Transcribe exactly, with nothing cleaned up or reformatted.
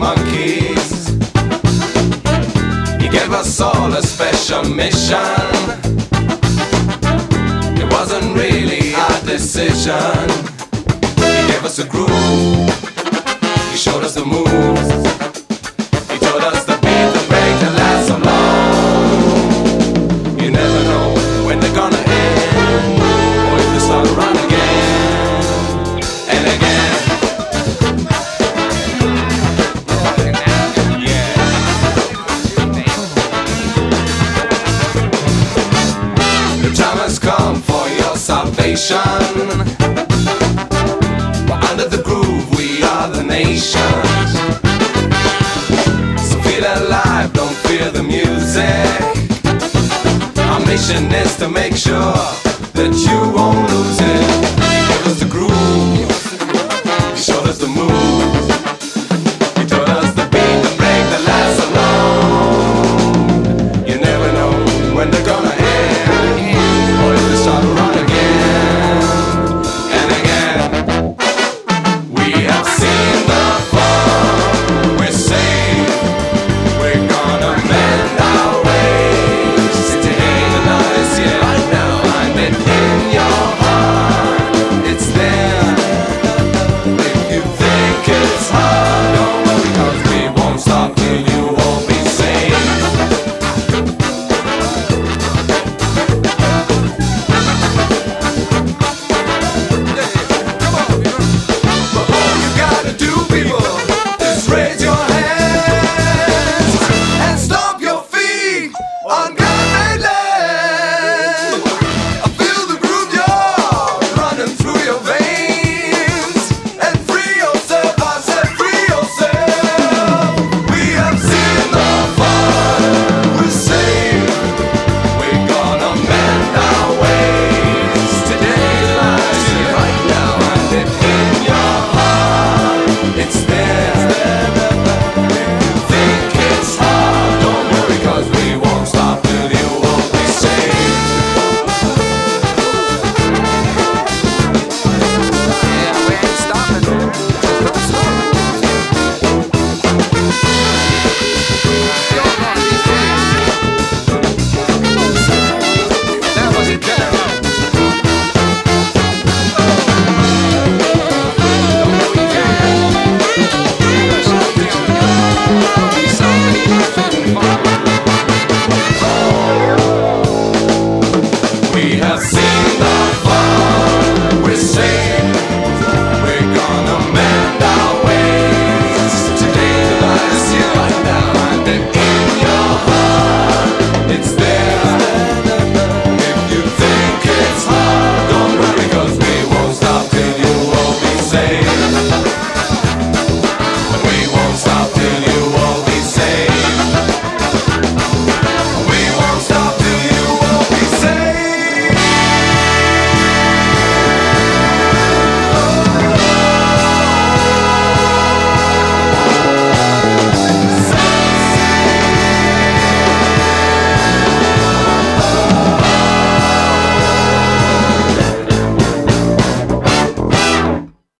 monkeys. He gave us all a special mission. It wasn't really our decision. He gave us a groove. He showed us the moves. He told us the beat, the break, the last so long. You never know when they're gonna end, or if they start to run again and again. Yeah. The time has come for your salvation. We're under the groove, we are the nation. So feel alive, don't fear the music. Our mission is to make sure that you won't lose it.